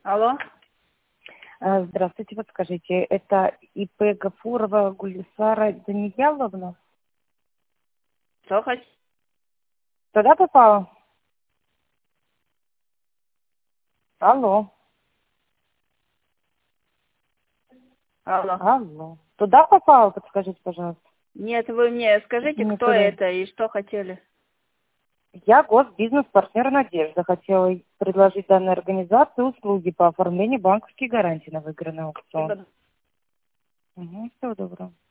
Алло. Здравствуйте, подскажите, это ИП Гафурова Гульсара Данияловна? Что хоть? Туда попала? Алло. Алло. Алло. Туда попала, подскажите, пожалуйста. Нет, вы мне скажите, Не кто туда. это и что хотели? Я госбизнес-партнер «Надежда». Хотела предложить данной организации услуги по оформлению банковских гарантий на выигранный аукцион. Всего доброго.